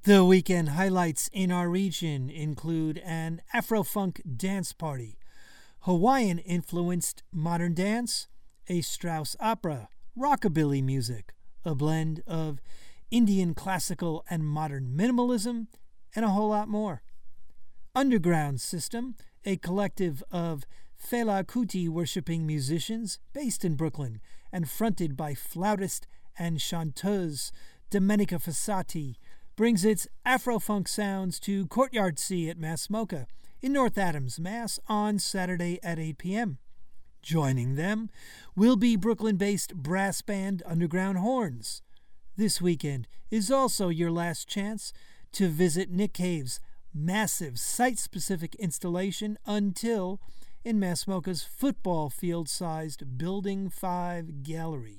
The weekend highlights in our region include an Afro-funk dance party, Hawaiian-influenced modern dance, a Strauss opera, rockabilly music, a blend of Indian classical and modern minimalism, and a whole lot more. Underground System, a collective of Fela Kuti worshipping musicians based in Brooklyn and fronted by flautist and chanteuse Domenica Fossati, brings its Afro-funk sounds to Courtyard C at Mass Mocha in North Adams, Mass. On Saturday at 8 p.m. Joining them will be Brooklyn-based brass band Underground Horns. This weekend is also your last chance to visit Nick Cave's massive site-specific installation Until in Mass Mocha's football field-sized Building 5 gallery.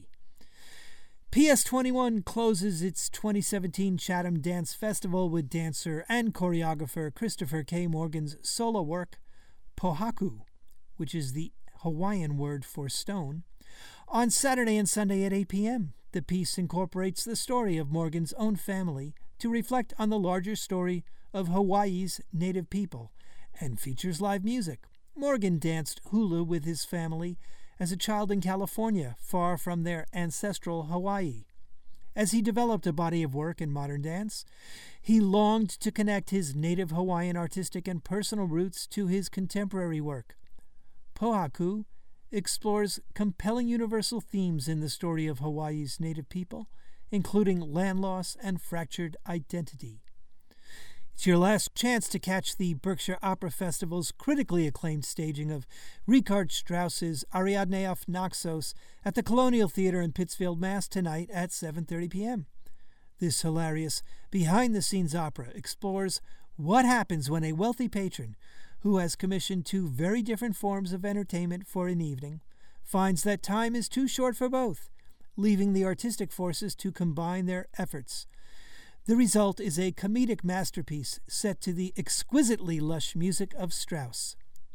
PS21 closes its 2017 Chatham Dance Festival with dancer and choreographer Christopher K. Morgan's solo work, Pohaku, which is the Hawaiian word for stone, on Saturday and Sunday at 8 p.m. The piece incorporates the story of Morgan's own family to reflect on the larger story of Hawaii's native people and features live music. Morgan danced hula with his family as a child in California, far from their ancestral Hawaii. As he developed a body of work in modern dance, he longed to connect his native Hawaiian artistic and personal roots to his contemporary work. Pohaku explores compelling universal themes in the story of Hawaii's native people, including land loss and fractured identity. It's your last chance to catch the Berkshire Opera Festival's critically acclaimed staging of Richard Strauss's Ariadne auf Naxos at the Colonial Theater in Pittsfield, Mass. Tonight at 7:30 p.m. This hilarious behind-the-scenes opera explores what happens when a wealthy patron who has commissioned two very different forms of entertainment for an evening finds that time is too short for both, leaving the artistic forces to combine their efforts. The result is a comedic masterpiece set to the exquisitely lush music of Strauss.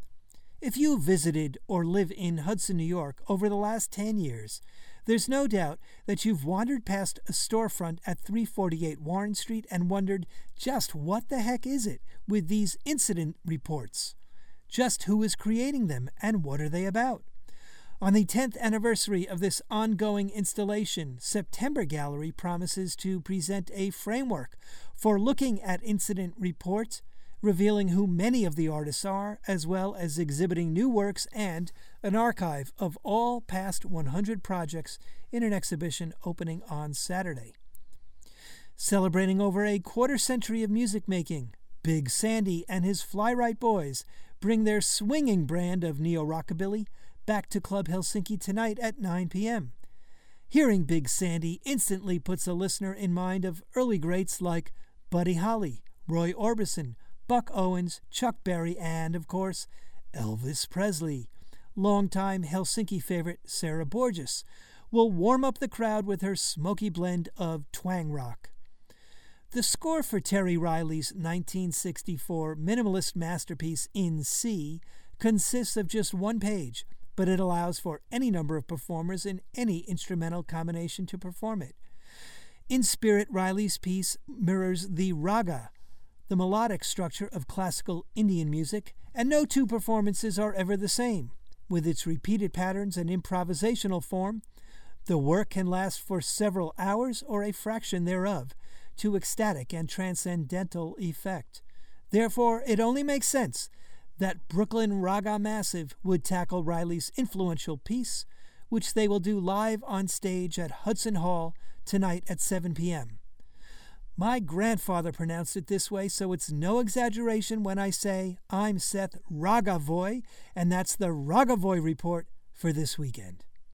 If you visited or live in Hudson, New York over the last 10 years, there's no doubt that you've wandered past a storefront at 348 Warren Street and wondered just what the heck is it with these incident reports? Just who is creating them and what are they about? On the 10th anniversary of this ongoing installation, September Gallery promises to present a framework for looking at incident reports, revealing who many of the artists are, as well as exhibiting new works and an archive of all past 100 projects in an exhibition opening on Saturday. Celebrating over a quarter-century of music making, Big Sandy and his Fly-Right Boys bring their swinging brand of neo-rockabilly back to Club Helsinki tonight at 9 p.m. Hearing Big Sandy instantly puts a listener in mind of early greats like Buddy Holly, Roy Orbison, Buck Owens, Chuck Berry, and, of course, Elvis Presley. Longtime Helsinki favorite Sarah Borges will warm up the crowd with her smoky blend of twang rock. The score for Terry Riley's 1964 minimalist masterpiece In C consists of just one page, but it allows for any number of performers in any instrumental combination to perform it. In spirit, Riley's piece mirrors the raga, the melodic structure of classical Indian music, and no two performances are ever the same. With its repeated patterns and improvisational form, the work can last for several hours or a fraction thereof, to ecstatic and transcendental effect. Therefore, it only makes sense that Brooklyn Raga Massive would tackle Riley's influential piece, which they will do live on stage at Hudson Hall tonight at 7 p.m. My grandfather pronounced it this way, so it's no exaggeration when I say I'm Seth Ragavoy, and that's the Ragavoy Report for this weekend.